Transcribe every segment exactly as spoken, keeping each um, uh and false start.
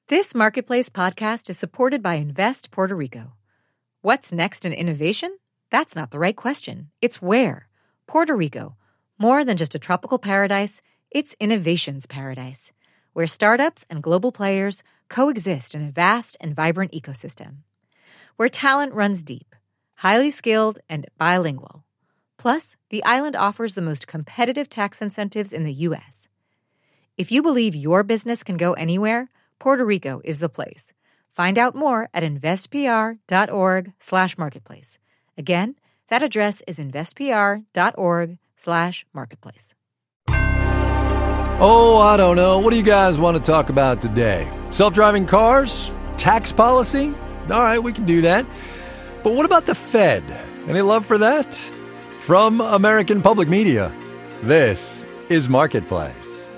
This Marketplace podcast is supported by Invest Puerto Rico. What's next in innovation? That's not the right question. It's where. Puerto Rico. More than just a tropical paradise, it's innovation's paradise, where startups and global players coexist in a vast and vibrant ecosystem. Where talent runs deep, highly skilled, and bilingual. Plus, the island offers the most competitive tax incentives in the U S. If you believe your business can go anywhere, Puerto Rico is the place. Find out more at investpr.org slash marketplace. Again, that address is investpr.org slash marketplace. Oh, I don't know. What do you guys want to talk about today? Self-driving cars? Tax policy? All right, we can do that. But what about the Fed? Any love for that? From American Public Media, this is Marketplace.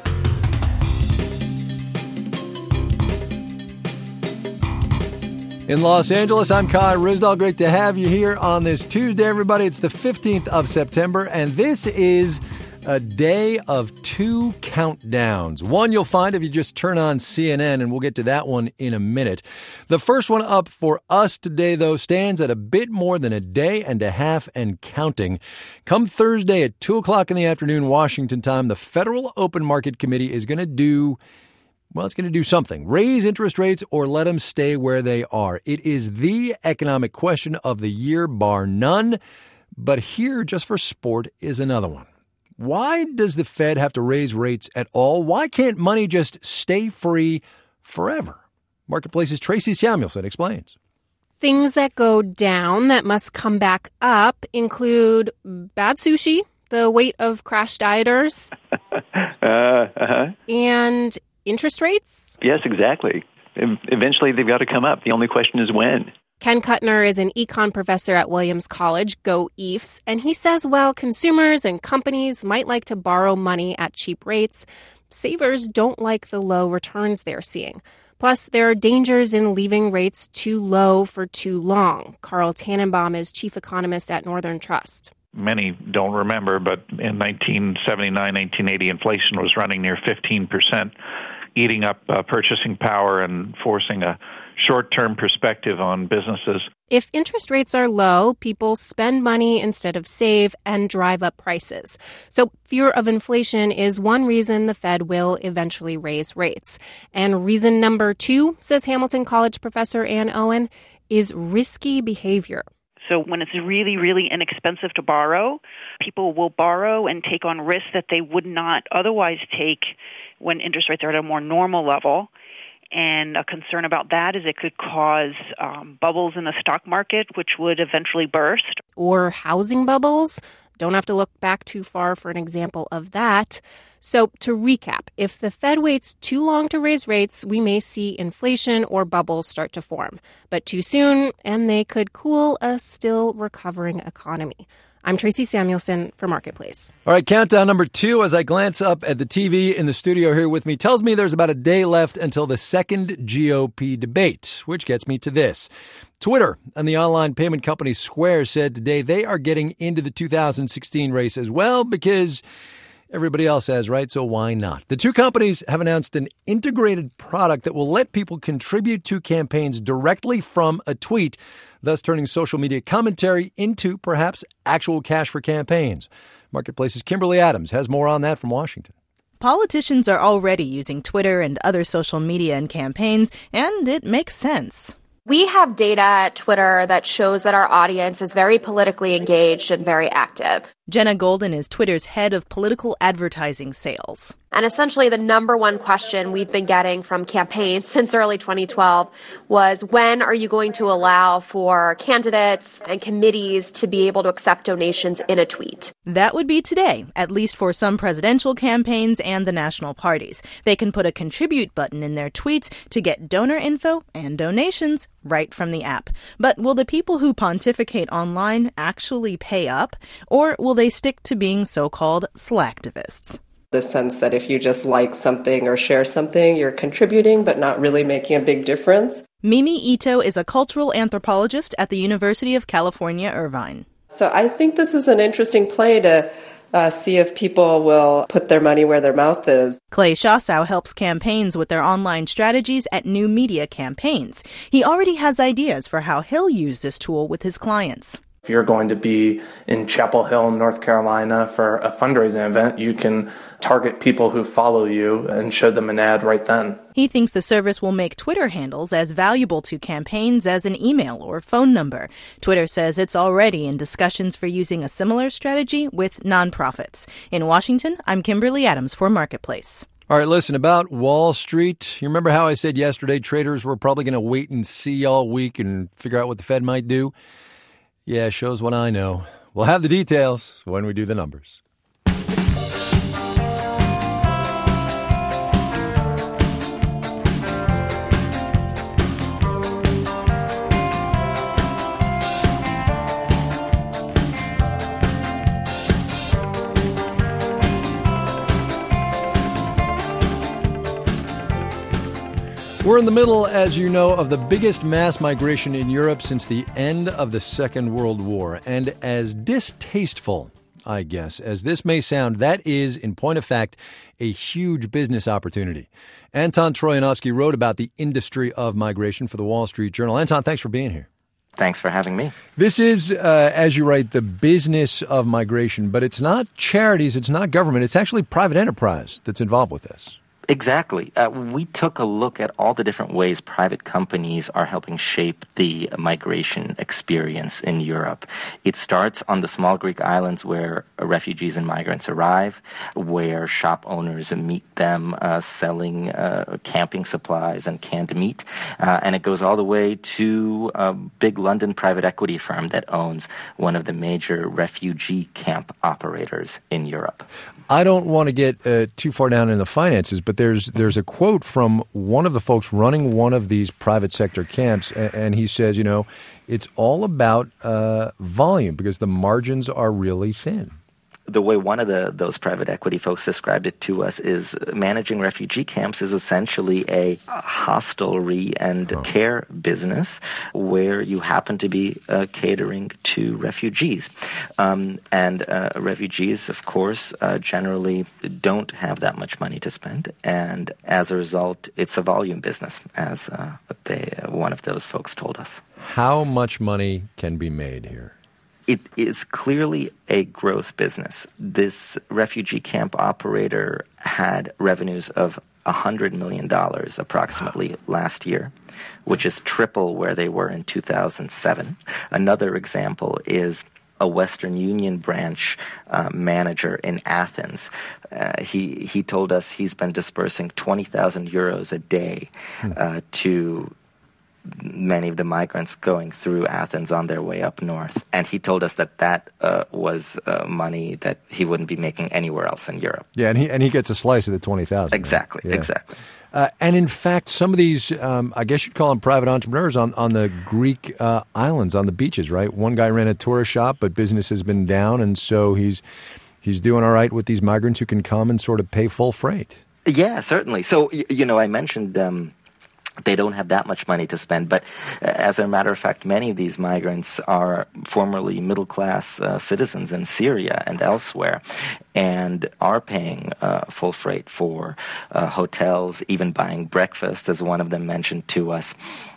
In Los Angeles, I'm Kai Ryssdal. Great to have you here on this Tuesday, everybody. It's the fifteenth of September, and this is a day of two countdowns. One you'll find if you just turn on C N N, and we'll get to that one in a minute. The first one up for us today, though, stands at a bit more than a day and a half and counting. Come Thursday at two o'clock in the afternoon, Washington time, the Federal Open Market Committee is going to do Well, it's going to do something. Raise interest rates or let them stay where they are. It is the economic question of the year, bar none. But here, just for sport, is another one. Why does the Fed have to raise rates at all? Why can't money just stay free forever? Marketplace's Tracy Samuelson explains. Things that go down that must come back up include bad sushi, the weight of crash dieters, uh, uh-huh. and interest rates? Yes, exactly. Eventually, they've got to come up. The only question is when. Ken Kuttner is an econ professor at Williams College, go E A F S, and he says while consumers and companies might like to borrow money at cheap rates, savers don't like the low returns they're seeing. Plus, there are dangers in leaving rates too low for too long. Carl Tannenbaum is chief economist at Northern Trust. Many don't remember, but in nineteen seventy-nine, nineteen eighty, inflation was running near fifteen percent. Eating up uh, purchasing power and forcing a short-term perspective on businesses. If interest rates are low, people spend money instead of save and drive up prices. So fear of inflation is one reason the Fed will eventually raise rates. And reason number two, says Hamilton College professor Ann Owen, is risky behavior. So when it's really, really inexpensive to borrow, people will borrow and take on risks that they would not otherwise take when interest rates are at a more normal level. And a concern about that is it could cause um, bubbles in the stock market, which would eventually burst. Or housing bubbles. Don't have to look back too far for an example of that. So to recap, if the Fed waits too long to raise rates, we may see inflation or bubbles start to form. But too soon, and they could cool a still recovering economy. I'm Tracy Samuelson for Marketplace. All right, countdown number two, as I glance up at the T V in the studio here with me, tells me there's about a day left until the second G O P debate, which gets me to this. Twitter and the online payment company Square said today they are getting into the two thousand sixteen race as well because everybody else has, right? So why not? The two companies have announced an integrated product that will let people contribute to campaigns directly from a tweet, thus turning social media commentary into perhaps actual cash for campaigns. Marketplace's Kimberly Adams has more on that from Washington. Politicians are already using Twitter and other social media in campaigns, and it makes sense. We have data at Twitter that shows that our audience is very politically engaged and very active. Jenna Golden is Twitter's head of political advertising sales. And essentially the number one question we've been getting from campaigns since early twenty twelve was, when are you going to allow for candidates and committees to be able to accept donations in a tweet? That would be today, at least for some presidential campaigns and the national parties. They can put a contribute button in their tweets to get donor info and donations right from the app. But will the people who pontificate online actually pay up? Or will they stick to being so-called slacktivists? The sense that if you just like something or share something, you're contributing but not really making a big difference. Mimi Ito is a cultural anthropologist at the University of California, Irvine. So I think this is an interesting play to uh, see if people will put their money where their mouth is. Clay Shawsow helps campaigns with their online strategies at New Media Campaigns. He already has ideas for how he'll use this tool with his clients. If you're going to be in Chapel Hill, North Carolina for a fundraising event, you can target people who follow you and show them an ad right then. He thinks the service will make Twitter handles as valuable to campaigns as an email or phone number. Twitter says it's already in discussions for using a similar strategy with nonprofits. In Washington, I'm Kimberly Adams for Marketplace. All right, listen, about Wall Street, you remember how I said yesterday traders were probably going to wait and see all week and figure out what the Fed might do? Yeah, shows what I know. We'll have the details when we do the numbers. We're in the middle, as you know, of the biggest mass migration in Europe since the end of the Second World War. And as distasteful, I guess, as this may sound, that is, in point of fact, a huge business opportunity. Anton Troyanovsky wrote about the industry of migration for the Wall Street Journal. Anton, thanks for being here. Thanks for having me. This is, uh, as you write, the business of migration, but it's not charities, it's not government, it's actually private enterprise that's involved with this. Exactly. Uh, we took a look at all the different ways private companies are helping shape the migration experience in Europe. It starts on the small Greek islands where refugees and migrants arrive, where shop owners meet them uh, selling uh, camping supplies and canned meat. Uh, and it goes all the way to a big London private equity firm that owns one of the major refugee camp operators in Europe. I don't want to get uh, too far down in the finances, but there's there's a quote from one of the folks running one of these private sector camps, and, and he says, you know, it's all about uh, volume because the margins are really thin. The way one of the those private equity folks described it to us is managing refugee camps is essentially a hostelry and oh. care business where you happen to be uh, catering to refugees. Um, and uh, refugees, of course, uh, generally don't have that much money to spend. And as a result, it's a volume business, as uh, they, uh, one of those folks told us. How much money can be made here? It is clearly a growth business. This refugee camp operator had revenues of one hundred million dollars approximately last year, which is triple where they were in two thousand seven. Another example is a Western Union branch uh, manager in Athens. Uh, he he told us he's been dispersing twenty thousand euros a day uh, to many of the migrants going through Athens on their way up north. And he told us that that uh, was uh, money that he wouldn't be making anywhere else in Europe. Yeah, and he and he gets a slice of the twenty thousand. Exactly, yeah. exactly. Uh, and in fact, some of these, um, I guess you'd call them private entrepreneurs on, on the Greek uh, islands, on the beaches, right? One guy ran a tourist shop, but business has been down, and so he's he's doing all right with these migrants who can come and sort of pay full freight. Yeah, certainly. So, you know, I mentioned Um, they don't have that much money to spend. But as a matter of fact, many of these migrants are formerly middle-class uh, citizens in Syria and elsewhere and are paying uh, full freight for uh, hotels, even buying breakfast, as one of them mentioned to us.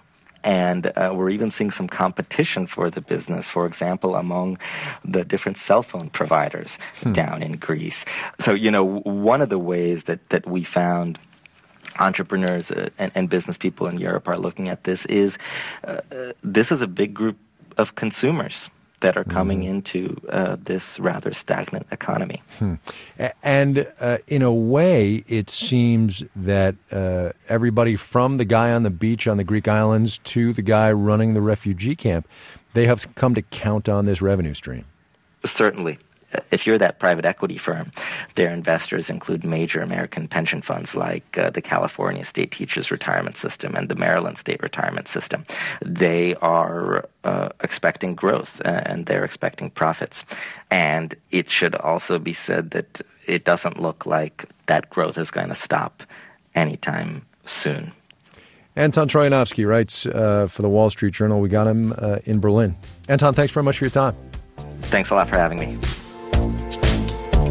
And uh, we're even seeing some competition for the business, for example, among the different cell phone providers hmm. down in Greece. So, you know, one of the ways that, that we found entrepreneurs uh, and, and business people in Europe are looking at this is uh, uh, this is a big group of consumers that are coming mm. into uh, this rather stagnant economy. Hmm. And uh, in a way, it seems that uh, everybody from the guy on the beach on the Greek islands to the guy running the refugee camp, they have come to count on this revenue stream. Certainly. If you're that private equity firm, their investors include major American pension funds like uh, the California State Teachers Retirement System and the Maryland State Retirement System. They are uh, expecting growth uh, and they're expecting profits. And it should also be said that it doesn't look like that growth is going to stop anytime soon. Anton Troyanovsky writes uh, for the Wall Street Journal. We got him uh, in Berlin. Anton, thanks very much for your time. Thanks a lot for having me.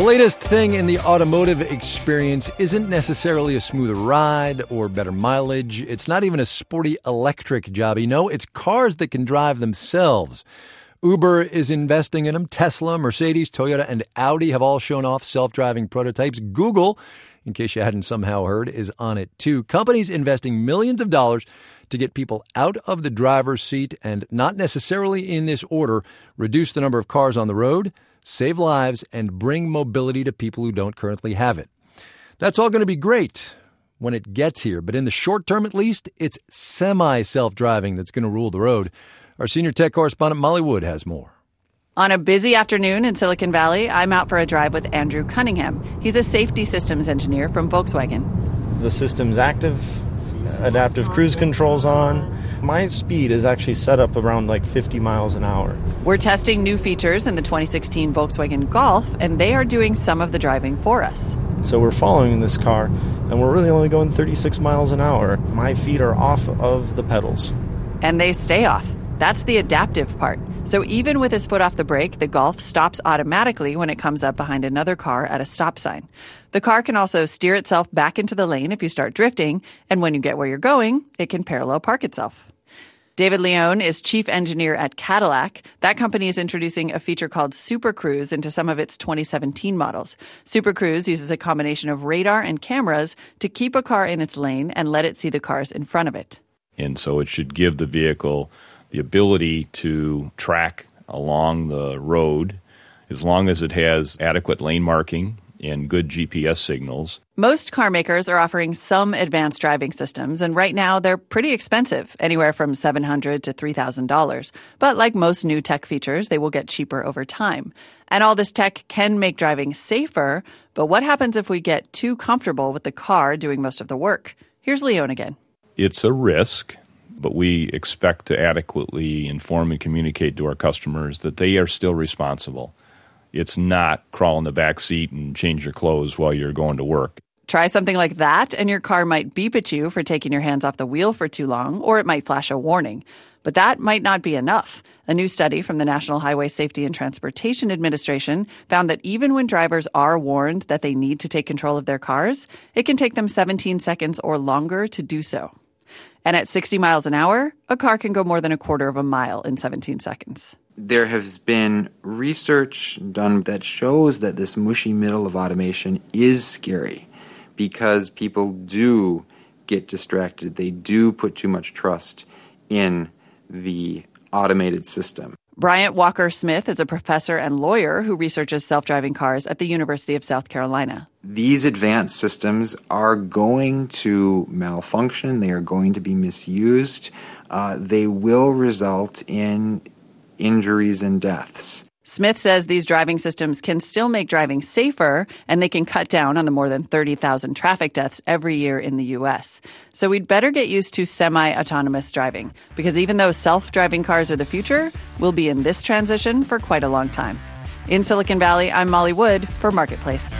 latest thing in the automotive experience isn't necessarily a smoother ride or better mileage. It's not even a sporty electric jobby. No, it's cars that can drive themselves. Uber is investing in them. Tesla, Mercedes, Toyota, and Audi have all shown off self-driving prototypes. Google, in case you hadn't somehow heard, is on it too. Companies investing millions of dollars to get people out of the driver's seat and, not necessarily in this order, reduce the number of cars on the road, save lives, and bring mobility to people who don't currently have it. That's all going to be great when it gets here, but in the short term at least, it's semi-self-driving that's going to rule the road. Our senior tech correspondent Molly Wood has more. On a busy afternoon in Silicon Valley, I'm out for a drive with Andrew Cunningham. He's a safety systems engineer from Volkswagen. The system's active, adaptive cruise controls on. My speed is actually set up around like fifty miles an hour. We're testing new features in the twenty sixteen Volkswagen Golf, and they are doing some of the driving for us. So we're following this car, and we're really only going thirty-six miles an hour. My feet are off of the pedals. And they stay off. That's the adaptive part. So even with his foot off the brake, the Golf stops automatically when it comes up behind another car at a stop sign. The car can also steer itself back into the lane if you start drifting, and when you get where you're going, it can parallel park itself. David Leone is chief engineer at Cadillac. That company is introducing a feature called Super Cruise into some of its twenty seventeen models. Super Cruise uses a combination of radar and cameras to keep a car in its lane and let it see the cars in front of it. And so it should give the vehicle the ability to track along the road as long as it has adequate lane marking and good G P S signals. Most car makers are offering some advanced driving systems, and right now they're pretty expensive, anywhere from seven hundred dollars to three thousand dollars. But like most new tech features, they will get cheaper over time. And all this tech can make driving safer, but what happens if we get too comfortable with the car doing most of the work? Here's Leone again. It's a risk, but we expect to adequately inform and communicate to our customers that they are still responsible. It's not crawl in the back seat and change your clothes while you're going to work. Try something like that, and your car might beep at you for taking your hands off the wheel for too long, or it might flash a warning. But that might not be enough. A new study from the National Highway Safety and Transportation Administration found that even when drivers are warned that they need to take control of their cars, it can take them seventeen seconds or longer to do so. And at sixty miles an hour, a car can go more than a quarter of a mile in seventeen seconds. There has been research done that shows that this mushy middle of automation is scary because people do get distracted. They do put too much trust in the automated system. Bryant Walker Smith is a professor and lawyer who researches self-driving cars at the University of South Carolina. These advanced systems are going to malfunction. They are going to be misused. Uh, they will result in injuries and deaths. Smith says these driving systems can still make driving safer, and they can cut down on the more than thirty thousand traffic deaths every year in the U S. So we'd better get used to semi-autonomous driving, because even though self-driving cars are the future, we'll be in this transition for quite a long time. In Silicon Valley, I'm Molly Wood for Marketplace.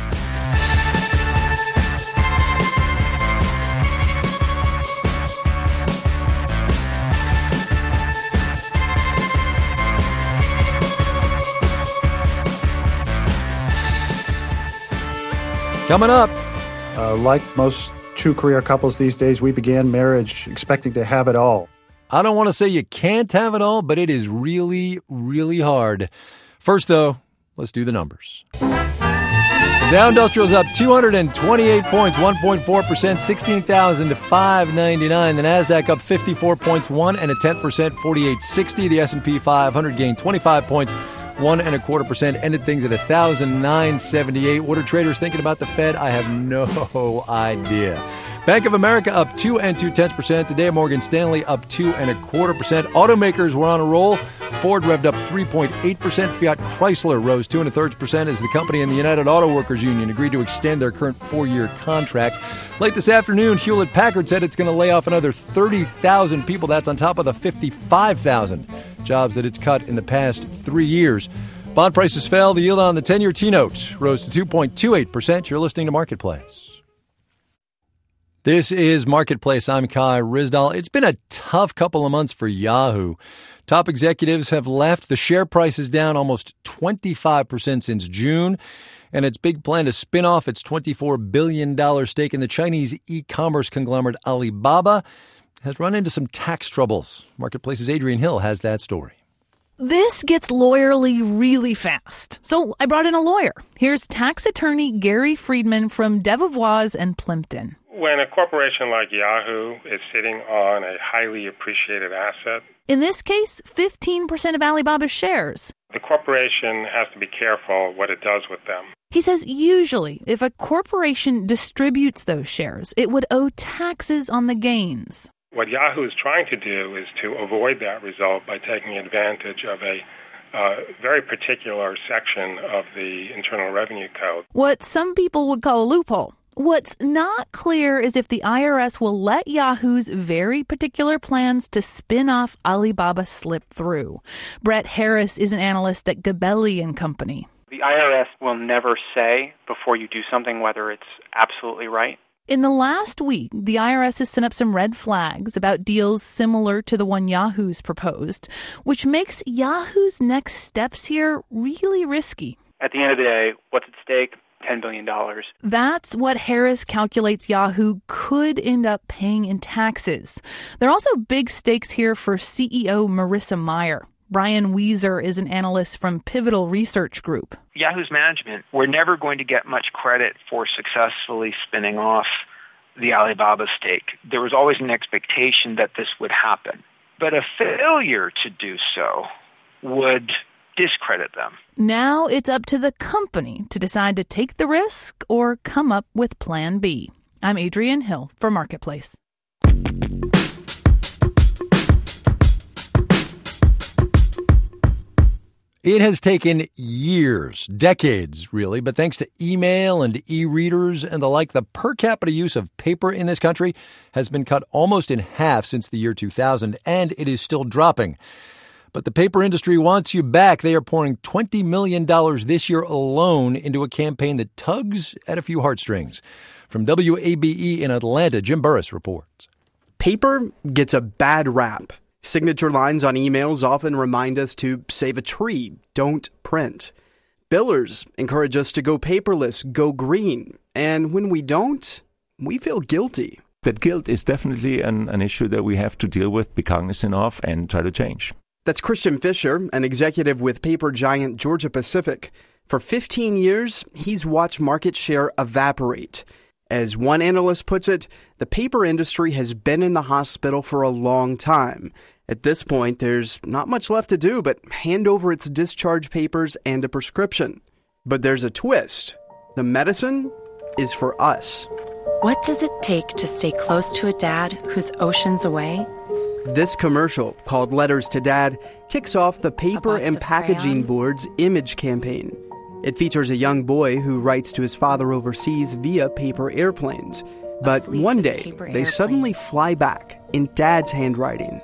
Coming up. Uh, like most true career couples these days, we began marriage expecting to have it all. I don't want to say you can't have it all, but it is really, really hard. First, though, let's do the numbers. The Dow Industrial's up two hundred twenty-eight points, one point four percent, sixteen thousand five hundred ninety-nine. The Nasdaq up fifty-four points, one and a tenth percent, forty-eight sixty. The S and P five hundred gained twenty-five points, one and a quarter percent, ended things at one thousand nine hundred seventy-eight. What are traders thinking about the Fed? I have no idea. Bank of America up two and two tenths percent. Today, Morgan Stanley up two and a quarter percent. Automakers were on a roll. Ford revved up three point eight percent. Fiat Chrysler rose two and a third percent as the company and the United Auto Workers Union agreed to extend their current four-year contract. Late this afternoon, Hewlett Packard said it's going to lay off another thirty thousand people. That's on top of the fifty-five thousand jobs that it's cut in the past three years. Bond prices fell. The yield on the ten-year T-note rose to two point two eight percent. You're listening to Marketplace. This is Marketplace. I'm Kai Ryssdal. It's been a tough couple of months for Yahoo. Top executives have left. The share price is down almost twenty-five percent since June. And its big plan to spin off its twenty-four billion dollars stake in the Chinese e-commerce conglomerate Alibaba has run into some tax troubles. Marketplace's Adrian Hill has that story. This gets lawyerly really fast. So I brought in a lawyer. Here's tax attorney Gary Friedman from Debevoise and Plimpton. When a corporation like Yahoo is sitting on a highly appreciated asset, in this case, fifteen percent of Alibaba's shares, the corporation has to be careful what it does with them. He says usually if a corporation distributes those shares, it would owe taxes on the gains. What Yahoo is trying to do is to avoid that result by taking advantage of a uh, very particular section of the Internal Revenue Code. What some people would call a loophole. What's not clear is if the I R S will let Yahoo's very particular plans to spin off Alibaba slip through. Brett Harris is an analyst at Gabelli and Company. The I R S will never say before you do something whether it's absolutely right. In the last week, the I R S has sent up some red flags about deals similar to the one Yahoo's proposed, which makes Yahoo's next steps here really risky. At the end of the day, what's at stake? ten billion dollars. That's what Harris calculates Yahoo could end up paying in taxes. There are also big stakes here for C E O Marissa Mayer. Brian Weiser is an analyst from Pivotal Research Group. Yahoo's management were never going to get much credit for successfully spinning off the Alibaba stake. There was always an expectation that this would happen. But a failure to do so would discredit them. Now it's up to the company to decide to take the risk or come up with Plan B. I'm Adrian Hill for Marketplace. It has taken years, decades really, but thanks to email and e-readers and the like, the per capita use of paper in this country has been cut almost in half since the year two thousand, and it is still dropping. But the paper industry wants you back. They are pouring twenty million dollars this year alone into a campaign that tugs at a few heartstrings. From W A B E in Atlanta, Jim Burris reports. Paper gets a bad rap. Signature lines on emails often remind us to save a tree, don't print. Billers encourage us to go paperless, go green. And when we don't, we feel guilty. That guilt is definitely an, an issue that we have to deal with, be cognizant of, and try to change. That's Christian Fisher, an executive with paper giant Georgia Pacific. For fifteen years, he's watched market share evaporate. As one analyst puts it, the paper industry has been in the hospital for a long time. At this point, there's not much left to do but hand over its discharge papers and a prescription. But there's a twist. The medicine is for us. What does it take to stay close to a dad who's oceans away? This commercial, called Letters to Dad, kicks off the Paper and Packaging Board's image campaign. It features a young boy who writes to his father overseas via paper airplanes. But one day, they airplane. suddenly fly back in Dad's handwriting.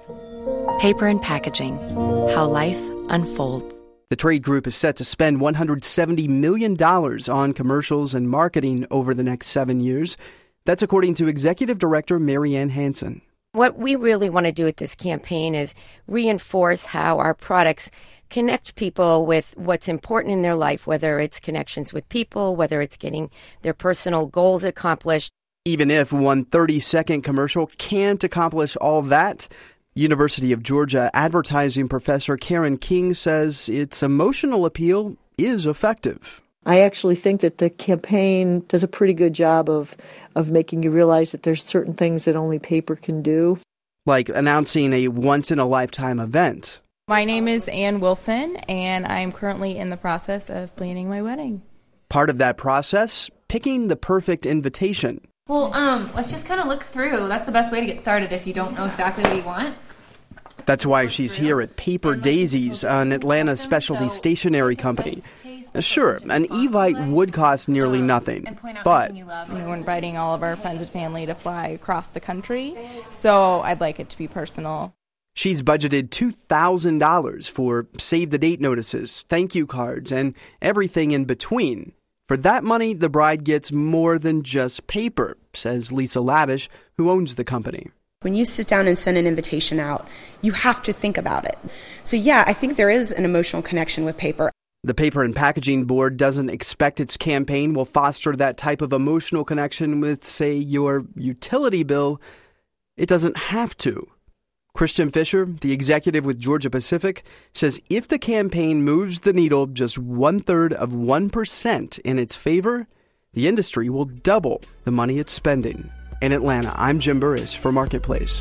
Paper and Packaging, how life unfolds. The trade group is set to spend one hundred seventy million dollars on commercials and marketing over the next seven years. That's according to Executive Director Marianne Hansen. What we really want to do with this campaign is reinforce how our products connect people with what's important in their life, whether it's connections with people, whether it's getting their personal goals accomplished. Even if one thirty-second commercial can't accomplish all that, University of Georgia advertising professor Karen King says its emotional appeal is effective. I actually think that the campaign does a pretty good job of, of making you realize that there's certain things that only paper can do. Like announcing a once-in-a-lifetime event. My name is Ann Wilson, and I'm currently in the process of planning my wedding. Part of that process, picking the perfect invitation. Well, um, let's just kind of look through. That's the best way to get started if you don't know exactly what you want. That's why she's here at Paper Daisies, an Atlanta specialty stationery company. Sure, an Evite would cost nearly nothing, but we're inviting all of our friends and family to fly across the country, so I'd like it to be personal. She's budgeted two thousand dollars for save-the-date notices, thank you cards, and everything in between. For that money, the bride gets more than just paper, says Lisa Laddish, who owns the company. When you sit down and send an invitation out, you have to think about it. So yeah, I think there is an emotional connection with paper. The Paper and Packaging Board doesn't expect its campaign will foster that type of emotional connection with, say, your utility bill. It doesn't have to. Christian Fisher, the executive with Georgia Pacific, says if the campaign moves the needle just one-third of one percent in its favor, the industry will double the money it's spending. In Atlanta, I'm Jim Burris for Marketplace.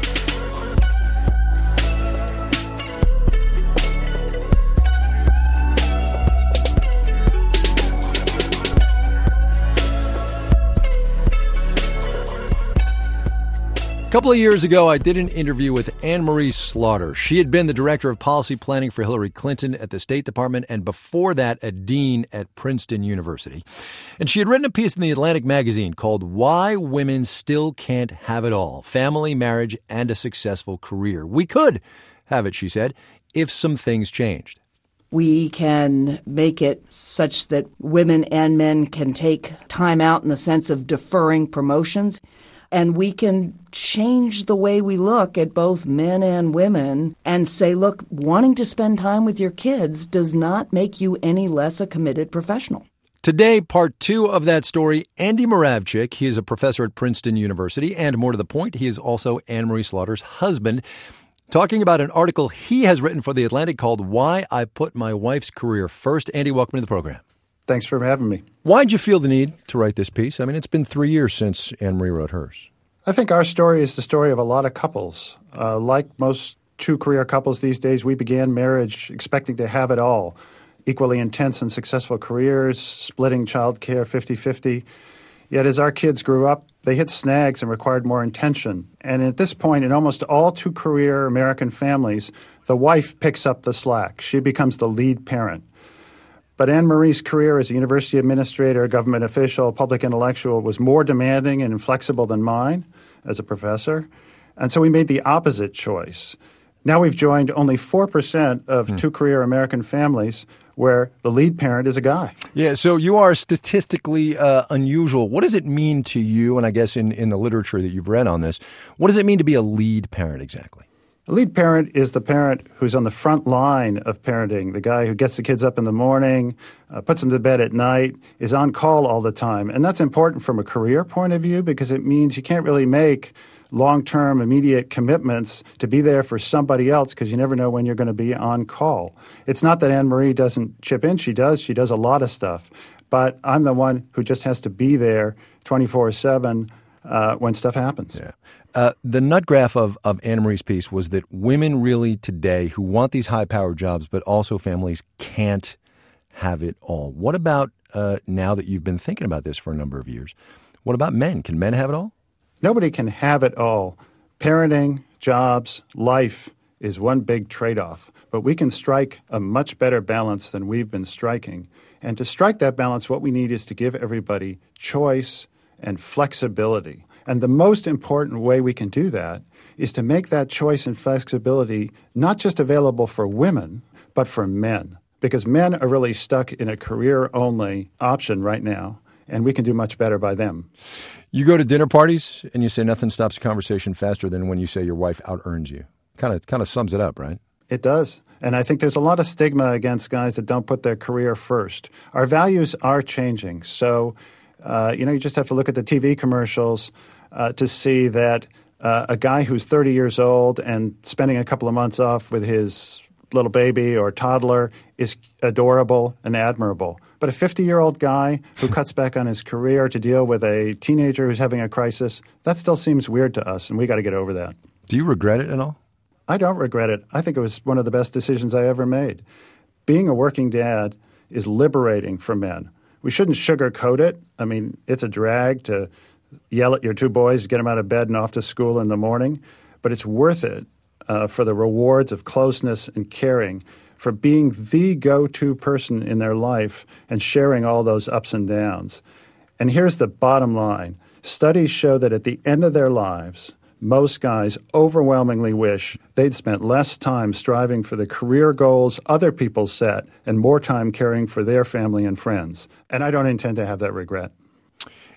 A couple of years ago, I did an interview with Anne-Marie Slaughter. She had been the director of policy planning for Hillary Clinton at the State Department, and before that, a dean at Princeton University. And she had written a piece in the Atlantic magazine called Why Women Still Can't Have It All, Family, Marriage, and a Successful Career. We could have it, she said, if some things changed. We can make it such that women and men can take time out in the sense of deferring promotions. And we can change the way we look at both men and women and say, look, wanting to spend time with your kids does not make you any less a committed professional. Today, part two of that story, Andy Moravchik. He is a professor at Princeton University, and more to the point, he is also Anne-Marie Slaughter's husband, talking about an article he has written for The Atlantic called Why I Put My Wife's Career First. Andy, welcome to the program. Thanks for having me. Why'd you feel the need to write this piece? I mean, it's been three years since Anne-Marie wrote hers. I think our story is the story of a lot of couples. Uh, like most two-career couples these days, we began marriage expecting to have it all. Equally intense and successful careers, splitting child care fifty-fifty. Yet as our kids grew up, they hit snags and required more attention. And at this point, in almost all two-career American families, the wife picks up the slack. She becomes the lead parent. But Anne-Marie's career as a university administrator, government official, public intellectual was more demanding and inflexible than mine as a professor. And so we made the opposite choice. Now we've joined only four percent of hmm. two-career American families where the lead parent is a guy. Yeah, so you are statistically uh, unusual. What does it mean to you, and I guess in, in the literature that you've read on this, what does it mean to be a lead parent exactly? A lead parent is the parent who's on the front line of parenting, the guy who gets the kids up in the morning, uh, puts them to bed at night, is on call all the time. And that's important from a career point of view because it means you can't really make long-term, immediate commitments to be there for somebody else because you never know when you're going to be on call. It's not that Anne-Marie doesn't chip in. She does. She does a lot of stuff. But I'm the one who just has to be there twenty-four seven uh, when stuff happens. Yeah. Uh, the nut graph of, of Anne-Marie's piece was that women really today who want these high-powered jobs, but also families, can't have it all. What about uh, now that you've been thinking about this for a number of years? What about men? Can men have it all? Nobody can have it all. Parenting, jobs, life is one big trade-off. But we can strike a much better balance than we've been striking. And to strike that balance, what we need is to give everybody choice and flexibility. And the most important way we can do that is to make that choice and flexibility not just available for women, but for men. Because men are really stuck in a career-only option right now, and we can do much better by them. You go to dinner parties and you say nothing stops a conversation faster than when you say your wife out-earns you. Kind of kind of sums it up, right? It does. And I think there's a lot of stigma against guys that don't put their career first. Our values are changing. So, uh, you know, you just have to look at the T V commercials uh, to see that uh, a guy who's thirty years old and spending a couple of months off with his little baby or toddler is adorable and admirable. But a fifty-year-old guy who cuts back on his career to deal with a teenager who's having a crisis, that still seems weird to us, and we got to get over that. Do you regret it at all? I don't regret it. I think it was one of the best decisions I ever made. Being a working dad is liberating for men. We shouldn't sugarcoat it. I mean, it's a drag to yell at your two boys, get them out of bed and off to school in the morning, but it's worth it uh, for the rewards of closeness and caring, for being the go-to person in their life and sharing all those ups and downs. And here's the bottom line. Studies show that at the end of their lives, most guys overwhelmingly wish they'd spent less time striving for the career goals other people set and more time caring for their family and friends. And I don't intend to have that regret.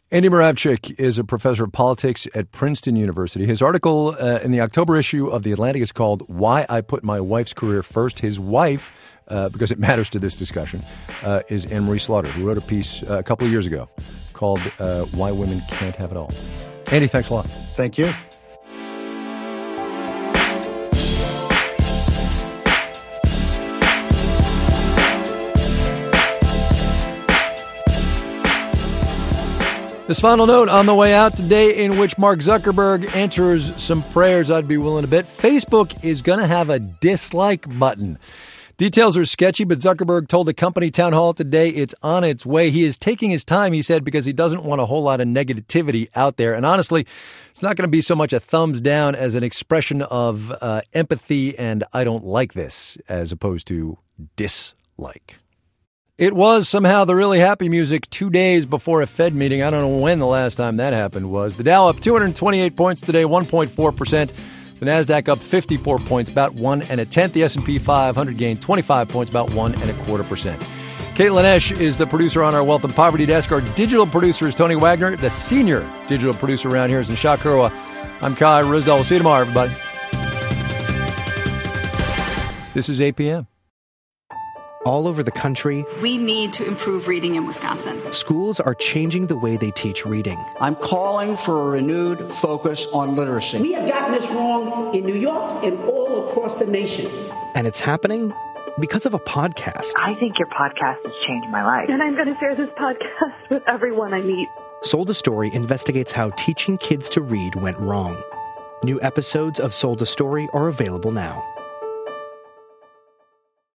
Andy Moravchik is a professor of politics at Princeton University. His article uh, in the October issue of The Atlantic is called Why I Put My Wife's Career First. His wife, uh, because it matters to this discussion, uh, is Anne-Marie Slaughter, who wrote a piece uh, a couple of years ago called uh, Why Women Can't Have It All. Andy, thanks a lot. Thank you. This final note on the way out today, in which Mark Zuckerberg answers some prayers I'd be willing to bet. Facebook is going to have a dislike button. Details are sketchy, but Zuckerberg told the company town hall today it's on its way. He is taking his time, he said, because he doesn't want a whole lot of negativity out there. And honestly, it's not going to be so much a thumbs down as an expression of uh, empathy and I don't like this, as opposed to dislike. It was somehow the really happy music two days before a Fed meeting. I don't know when the last time that happened was. The Dow up two hundred twenty-eight points today, one point four percent. The NASDAQ up fifty-four points, about one and a tenth. The S and P five hundred gained twenty-five points, about one and a quarter percent. Caitlin Esch is the producer on our Wealth and Poverty Desk. Our digital producer is Tony Wagner. The senior digital producer around here is Nisha Kurwa. I'm Kai Ryssdal. We'll see you tomorrow, everybody. This is eight p.m. All over the country, we need to improve reading in Wisconsin. Schools are changing the way they teach reading. I'm calling for a renewed focus on literacy. We have gotten this wrong in New York and all across the nation. And it's happening because of a podcast. I think your podcast has changed my life. And I'm going to share this podcast with everyone I meet. Sold a Story investigates how teaching kids to read went wrong. New episodes of Sold a Story are available now.